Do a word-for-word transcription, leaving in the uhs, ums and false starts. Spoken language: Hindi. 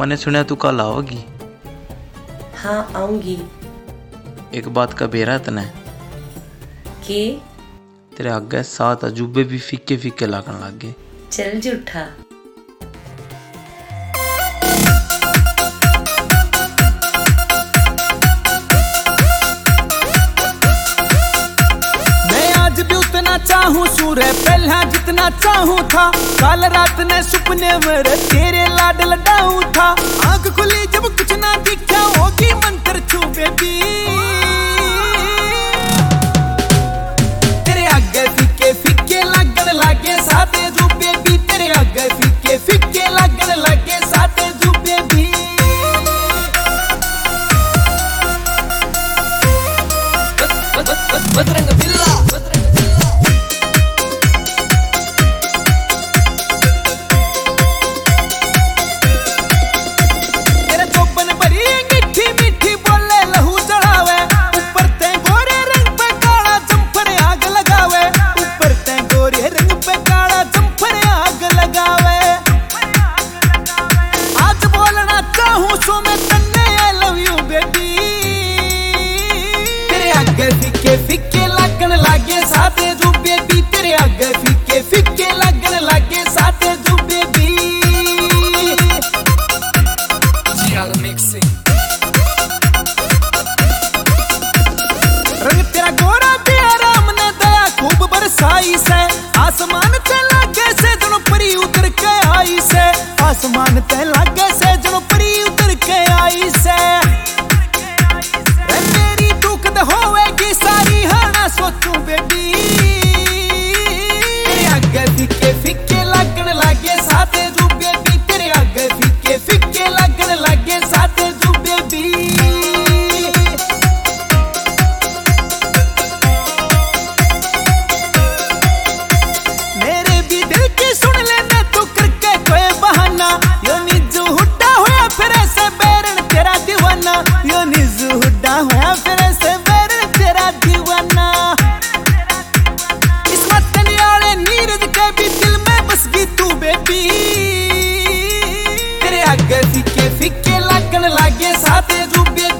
मैंने सुना तू कल आओगी। हाँ आऊंगी। एक बात का बेरा तने के तेरे आगे सात अजूबे भी फीके फीके लगन लग गए। चल झूठा। मैं आज भी उतना चाहूँ सूर्य पहला जितना चाहूँ था। कल रात ने सपने मेरे तेरे लाड लडाऊं था। आंख खुली जब कुछ ना दिखा होगी मंत्र छू बेबी। तेरे आगे फीके फीके लगन लागे साथे जू बेबी। तेरे आगे फीके फीके लगन लागे साथे जू बेबी। बजरंग बिल्ला तेरे चौपन भरी मीठी मीठी बोले लहू चढ़ावे। ऊपर ते गोरे रंग पे काला जम्फर आग लगावे। ऊपर ते गोरे रंग पे काला जम्फर आग लगावे। आज बोलना चाहूँ सो मैं तन्ने आई लव यू बेबी। तेरे आगे फीके फीके लगन लागे साथे जू बेबी। तेरे आगे फीके फीके लगन लागे साथे जू बेबी। रंग तेरा गोरा दिया राम ने दया खूब बरसाई से। आसमान ते लागे से जनो परी उतर के आई से। आसमान ते लागे से जनो परी उतर के आई से। रे मेरी दुख द होवेगी सारी हाना सोचूं बेबी। तेरे आगे फीके फीके लगन लागे साथे जू बेबी। तेरे आगे फीके फीके लगन लागे साथे जू बेबी। मेरे भी दिल की सुन लेना तू करके कोई बहाना। यो निजू हुड्डा होया फिर ऐसे बैरन तेरा दीवाना। यो निजू हुड्डा होया फिर ऐसे बैरन तेरा दीवाना। इस मतन वाले नीरज के भी दिल में बस गई तू बेबी। तेरे आगे फीके फीके लगन लागे साथे जू बेबी।